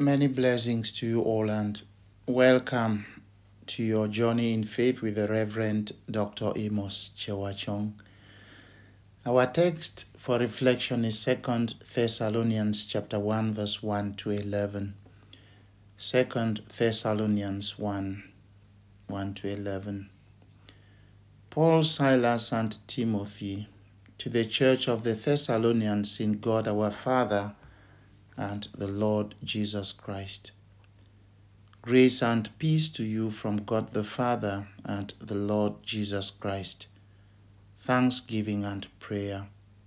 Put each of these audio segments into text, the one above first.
Many blessings to you all and welcome to your journey in faith with the Reverend Dr. Amos Chewachong. Our text for reflection is 2 Thessalonians chapter 1 verse 1 to 11. 2 Thessalonians 1 to 11. Paul, Silas, and Timothy, to the church of the Thessalonians in God our Father and the Lord Jesus Christ. Grace and peace to you from God the Father and the Lord Jesus Christ. Thanksgiving and prayer.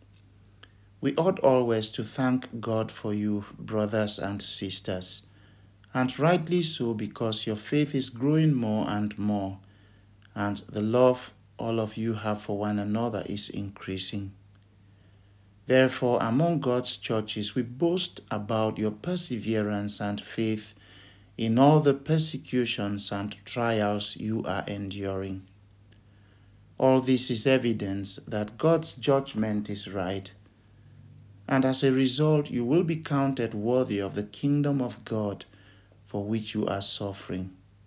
We ought always to thank God for you, brothers and sisters, and rightly so, because your faith is growing more and more, and the love all of you have for one another is increasing. Therefore, among God's churches, we boast about your perseverance and faith in all the persecutions and trials you are enduring. All this is evidence that God's judgment is right, and as a result, you will be counted worthy of the kingdom of God for which you are suffering.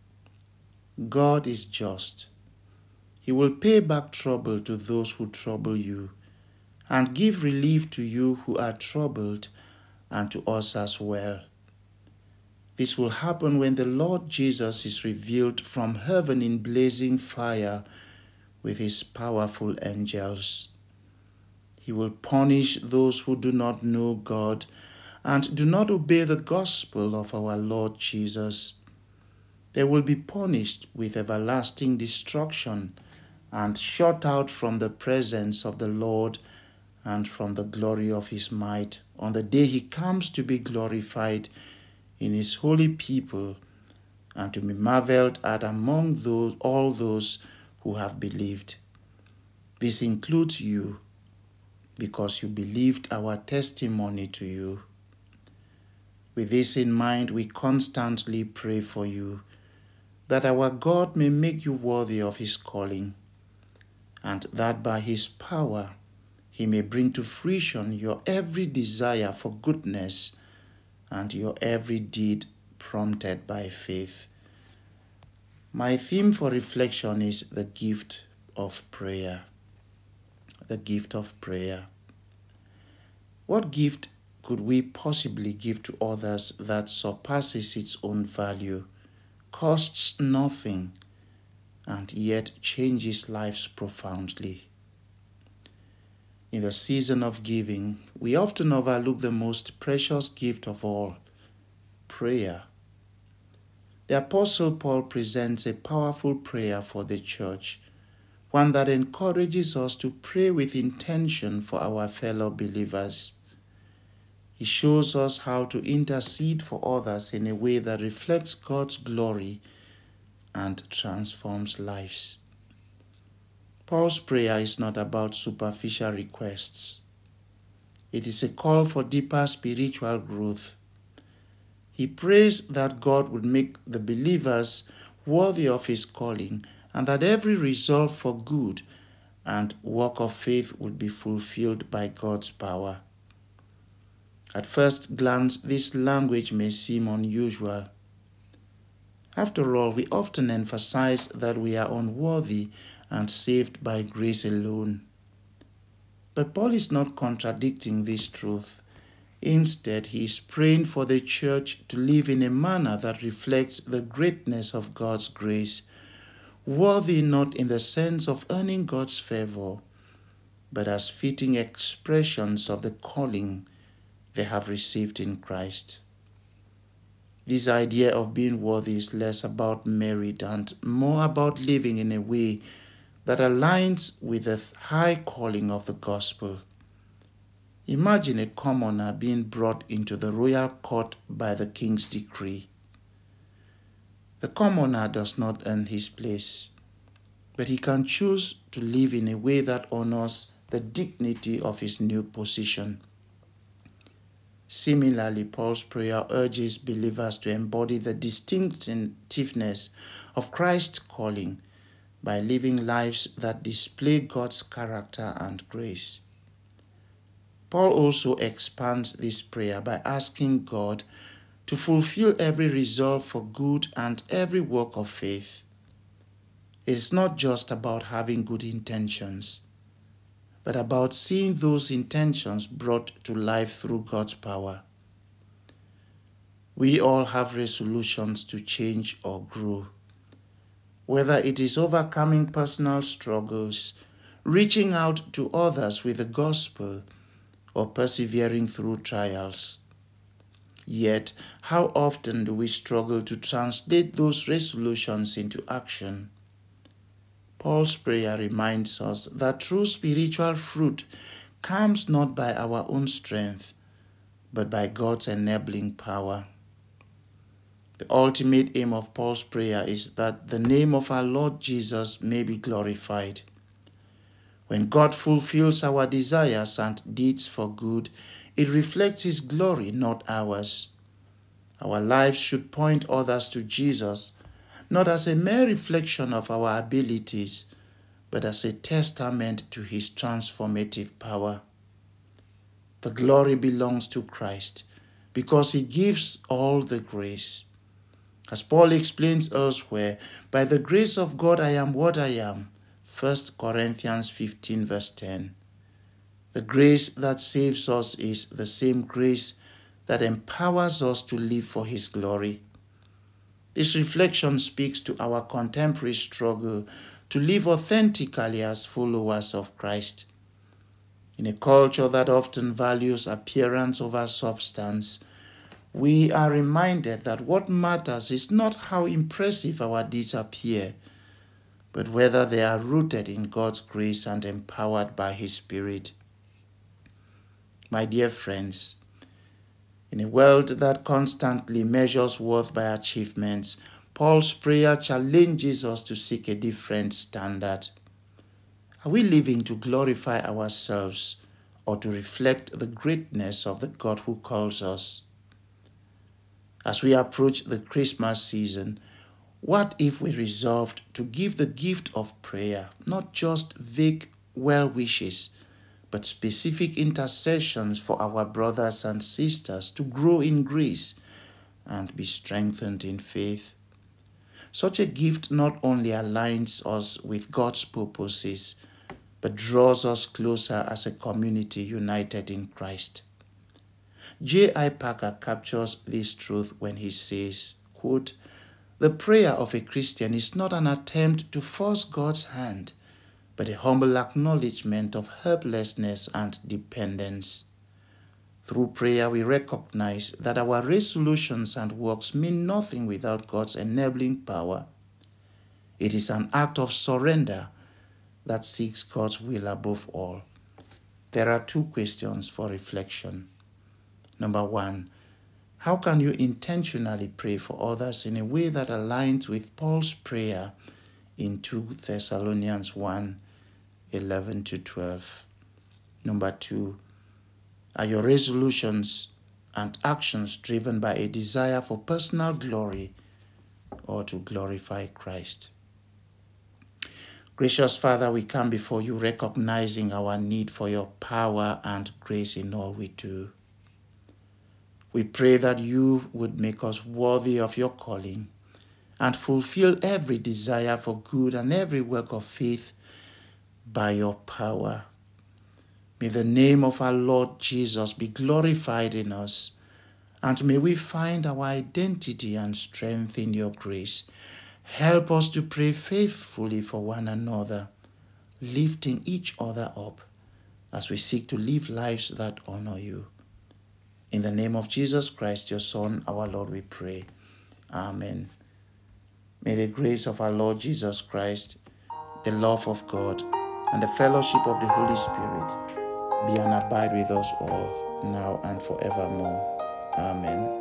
God is just. He will pay back trouble to those who trouble you, and give relief to you who are troubled, and to us as well. This will happen when the Lord Jesus is revealed from heaven in blazing fire with his powerful angels. He will punish those who do not know God and do not obey the gospel of our Lord Jesus. They will be punished with everlasting destruction and shut out from the presence of the Lord and from the glory of his might on the day he comes to be glorified in his holy people and to be marveled at among all those who have believed. This includes you, because you believed our testimony to you. With this in mind, we constantly pray for you, that our God may make you worthy of his calling, and that by his power he may bring to fruition your every desire for goodness and your every deed prompted by faith. My theme for reflection is the gift of prayer. The gift of prayer. What gift could we possibly give to others that surpasses its own value, costs nothing, and yet changes lives profoundly? In the season of giving, we often overlook the most precious gift of all, prayer. The Apostle Paul presents a powerful prayer for the church, one that encourages us to pray with intention for our fellow believers. He shows us how to intercede for others in a way that reflects God's glory and transforms lives. Paul's prayer is not about superficial requests. It is a call for deeper spiritual growth. He prays that God would make the believers worthy of his calling, and that every resolve for good and work of faith would be fulfilled by God's power. At first glance, this language may seem unusual. After all, we often emphasize that we are unworthy and saved by grace alone. But Paul is not contradicting this truth. Instead, he is praying for the church to live in a manner that reflects the greatness of God's grace, worthy not in the sense of earning God's favor, but as fitting expressions of the calling they have received in Christ. This idea of being worthy is less about merit and more about living in a way that aligns with the high calling of the gospel. Imagine a commoner being brought into the royal court by the king's decree. The commoner does not earn his place, but he can choose to live in a way that honors the dignity of his new position. Similarly, Paul's prayer urges believers to embody the distinctiveness of Christ's calling by living lives that display God's character and grace. Paul also expands this prayer by asking God to fulfill every resolve for good and every work of faith. It is not just about having good intentions, but about seeing those intentions brought to life through God's power. We all have resolutions to change or grow, whether it is overcoming personal struggles, reaching out to others with the gospel, or persevering through trials. Yet, how often do we struggle to translate those resolutions into action? Paul's prayer reminds us that true spiritual fruit comes not by our own strength, but by God's enabling power. The ultimate aim of Paul's prayer is that the name of our Lord Jesus may be glorified. When God fulfills our desires and deeds for good, it reflects His glory, not ours. Our lives should point others to Jesus, not as a mere reflection of our abilities, but as a testament to His transformative power. The glory belongs to Christ because He gives all the grace. As Paul explains elsewhere, by the grace of God I am what I am. 1 Corinthians 15 verse 10. The grace that saves us is the same grace that empowers us to live for His glory. This reflection speaks to our contemporary struggle to live authentically as followers of Christ. In a culture that often values appearance over substance, we are reminded that what matters is not how impressive our deeds appear, but whether they are rooted in God's grace and empowered by His Spirit. My dear friends, in a world that constantly measures worth by achievements, Paul's prayer challenges us to seek a different standard. Are we living to glorify ourselves or to reflect the greatness of the God who calls us? As we approach the Christmas season, what if we resolved to give the gift of prayer, not just vague well wishes, but specific intercessions for our brothers and sisters to grow in grace and be strengthened in faith? Such a gift not only aligns us with God's purposes, but draws us closer as a community united in Christ. J.I. Packer captures this truth when he says, quote, "The prayer of a Christian is not an attempt to force God's hand, but a humble acknowledgement of helplessness and dependence. Through prayer, we recognize that our resolutions and works mean nothing without God's enabling power. It is an act of surrender that seeks God's will above all." There are two questions for reflection. Number one, how can you intentionally pray for others in a way that aligns with Paul's prayer in 2 Thessalonians 1, 11-12? Number two, are your resolutions and actions driven by a desire for personal glory or to glorify Christ? Gracious Father, we come before you recognizing our need for your power and grace in all we do. We pray that you would make us worthy of your calling and fulfill every desire for good and every work of faith by your power. May the name of our Lord Jesus be glorified in us, and may we find our identity and strength in your grace. Help us to pray faithfully for one another, lifting each other up as we seek to live lives that honor you. In the name of Jesus Christ, your Son, our Lord, we pray. Amen. May the grace of our Lord Jesus Christ, the love of God, and the fellowship of the Holy Spirit be and abide with us all, now and forevermore. Amen.